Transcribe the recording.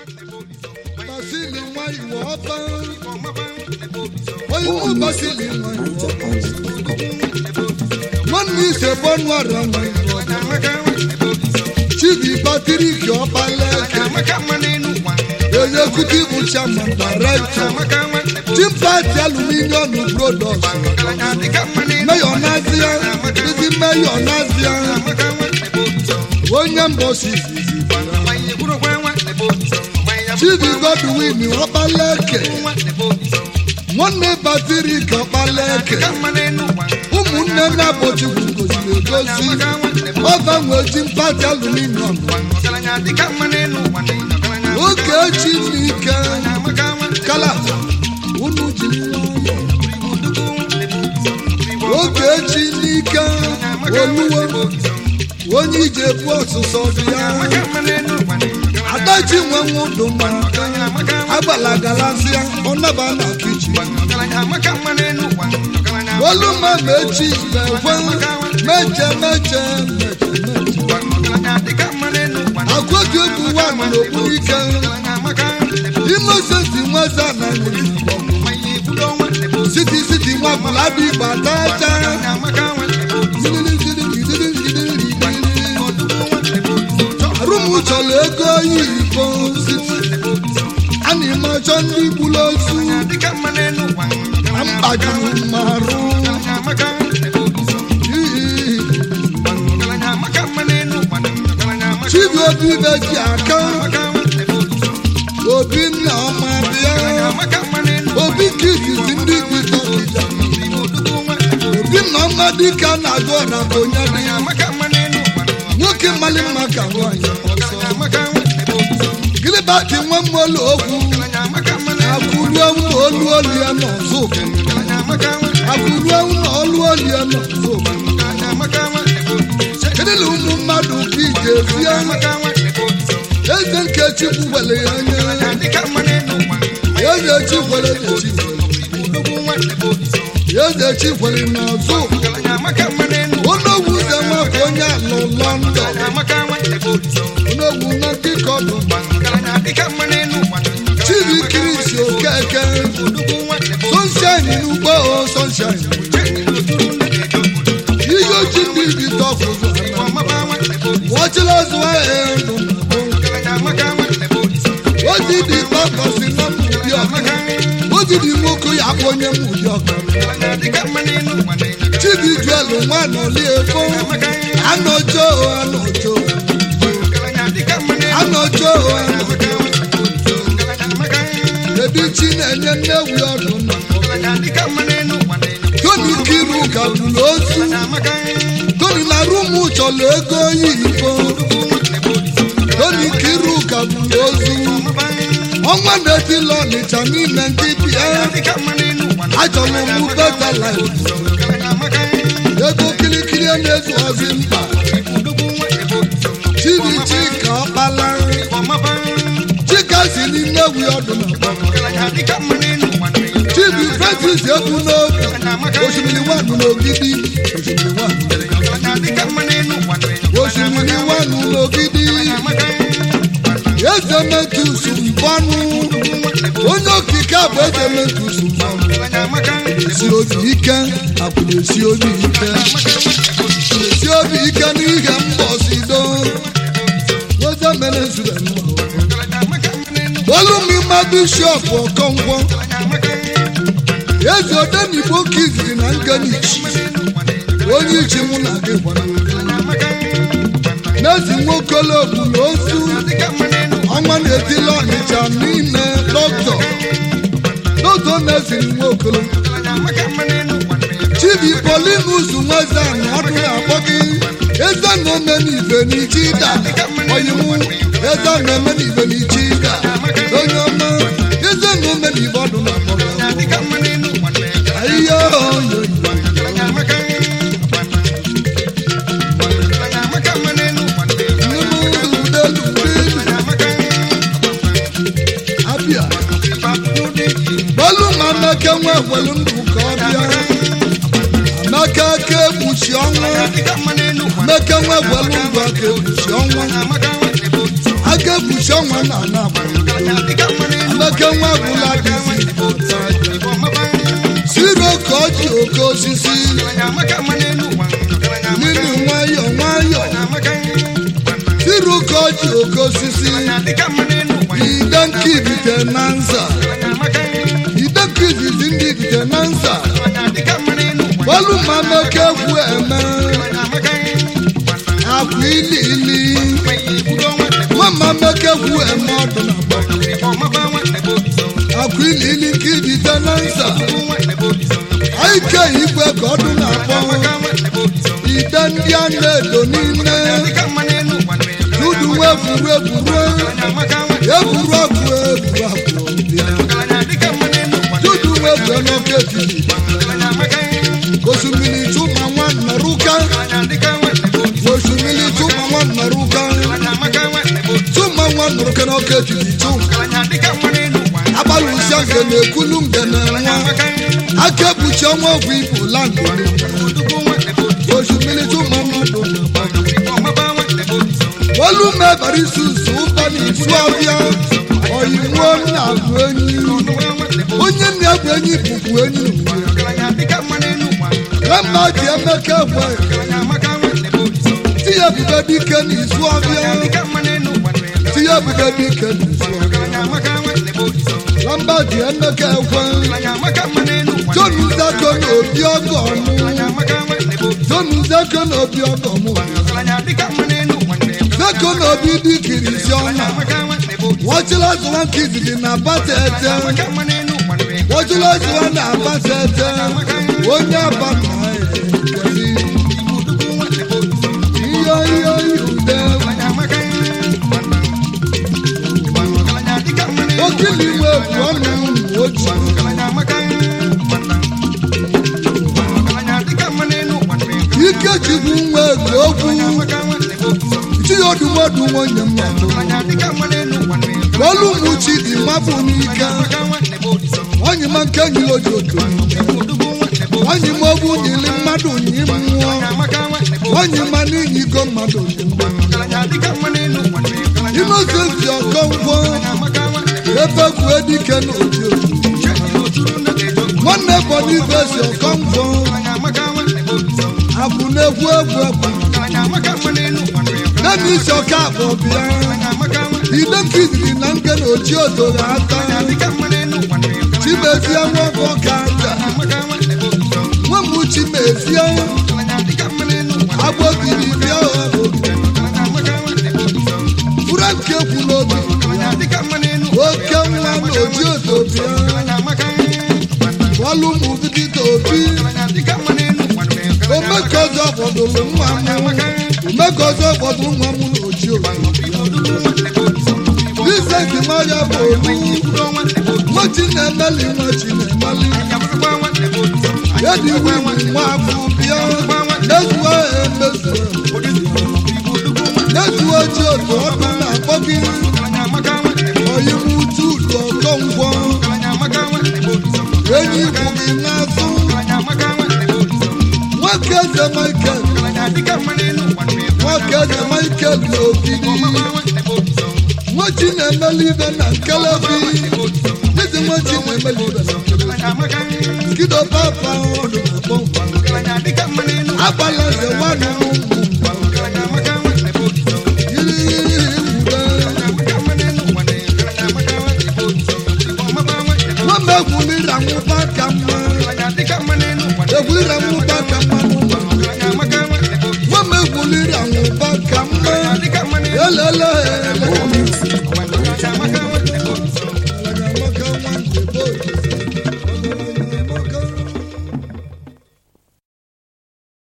Basili nwa iwo ọba oyinbo basili nwa iwo ọba nwanne ise bọnụ ara nwa iwo ọba Chibi Patrick Ọbaleke executive chairman director Team Party Aluminium Products Mayor Nazia Busy Mayor Nazia onye mbosi Chibi Godwin Ọbaleke nwanne Patrick Ọbaleke ụmụnne na-abọchi goziri egozi ọba nwe Team Party Aluminium oge Chineke kala unu jiri oge Chineke oluwo onye ije bụ ọsụsọ bịa adachi nwe nwụdụ mma agbalagalasịa ọnaba na kichin oluma mechi ekwe meche akwụghị egwu nwa n'okpuru ike Innocent nweza na siti nwa bụladị gbatacha arụmụ chọrọ ego oyibo ana ime ọchọ ndị gburu ozu na mkpajuru mmarụ Chibi Obi beji aka Obi nna ọma bịa Obi kizizi ndị dịka ọdịda Obi nna ọma dịka na-agụ na onye dị nwoke mmalị mma ka nwanyị Gilibati nwa mmolu okwu akwụruo olu olu ya n'ọzọ akwụruo olu olu ya n'ọzọ kedịla ụmụ mmadụ ka ije fie eze nke Chikwuwele ya anya eze Chikwuwele eze Chikwuwele n'ọzọ onogwu ụzọ nwafọ onye alụ London onogwu na nkịkọ ọdụ Chibi Chris Okeke Sunshine n'ugbo Sunshine ihe oji ndị ibi tọfụ watchila zụwa elu oji dị kpakọsi na mụdi ọka oji dị nwoke ya bụ onye mụdi ọka Chibi Juelu nwa nọli efo anọjo ebi chi na-enye nnewi ọdụ Tony Kiru gabulu ozu Tony na rumu chọrọ ego oyibo Tony Kiru gabulu ozu ọnwa na-eti l'Ọnịcha n'ime ndị bịa achọrọ m better life ego kirikiri na-ezu ozi mba Chibi Chika Ọkpala Chika si n'ime wi ọdụ na Chibi Francis ekwu n'obi osimiri nwanụ n'ogidi osimiri nwanụ n'ogidi eze Metus mbọnụ onye okike bụ eze Metus mbọnụ esi obi ike akwụna esi obi ike n'ihe mbọsido oze mere zuru olumima Bishọp Okonkwo eze Odenigbo kiziri na Ngenichi onye ichi mụ na gị gwara n'ezi nwokolo ogbulu ozu ọnwa na-eti l'Ọnịcha n'ime dọkịta n'eziri nwokolo Chibi Polinus nweze na ọdụ na-akpọ gị eze na omenibe n'ichida oyiwu eze na omenibe n'ichida onye ọma eze na omenibe ọdụ na-akpọ gị ayo abịa bolu ma Amaka nwe welu ndụ ka ọ bịa Amaka ka ekpuchi ọnwa Amaka nwe welu ndụ aka ekpuchi ọnwa aka onye bucha nwa na amaka nwa bụla dịzi siro ka ọ ji oke osisi nini nwayọ nwayọ siro ka ọ ji oke osisi ide nke ibite na nza ide nke izizi ndị ibite na nza bọlụ ma meke egwu eme akwa ili ili mama meke egwu eme ọdụ na akwa ili ili nke ibite na nza aike igwe ka ọdụ na-akpọ ide ndị a na-edo niile dudu weburu eburu eburu ọkụ dudu weburu n'oke etiti osimiri chuma nwanna ruka osimiri chuma nwanna ruka chuma nwanna ruka n'oke etiti chuma abalị usia nke na-ekulu ngene nwa aka ebuchi ọnwa ọgwụ ibu landụ osimiri chuma mmadụ olu mebara isusu ụba n'izu ọbịa oyiwo na-abụ enyi onye na-abụ enyi bụbu enyi rama ji emeka egbe tinye ebubo dike n'izu ọbịa tinye ebubo dike n'izu ọbịa ramba ji emeka egbe John Nzako na obi ọgọ ọnụ John Nzako na obi ọgọ mụ Nzako na obi dikiri isi ọna wọchịla zụwa nke izizi na abata ete wọchịla zụwa na abata ete onye abata ihe ude okili iwe bụ ọnụ otu Ikechukwu nwe ego okwu chiyodumodu nwonye mmadụ olumuchi dị mabụ n'ike onye ma nke nyiri ojoto onye ma ogbu nyiri mmadụ nyi mmụọ onye ma n'inyigo mmadụ Innocent Okonkwo ebe kwue dike n'obi nwanne Boniface Okonkwo abụ na-egwu egwu Dennis Okafọ bịa ide nkiziri na nke na ochie odoro aka Chimezie nwafọ ka aja nwamụ Chimezie agbobiri bịa Frank ekwu n'obi oke nwa na oji odo bịa bọọlụ ụmụ bidita obi omekozo fọdụrụ nwa m omekozo fọdụrụ nwa m n'oji Vincent Maria bụ olu nwachi na-emeli nwachi na-emeli ediwe nwa afọ bịa nezuo nezuo ji otu ọdụ na-akpọ gị oyimutu ụlọ Okonkwo enyi bụ gị n'azụ nwoke eze Michael n'ogidi nwachi na-emeli ibe na nkelebi ezi nwachi na-emeli ibe na nkelebi skido papa ọdụ na-akpọ agbalaze nwanne nwamba egwulira nwụba ka mma egwulira nwụba ka mma nwamba egwulira nwụba ka mma elele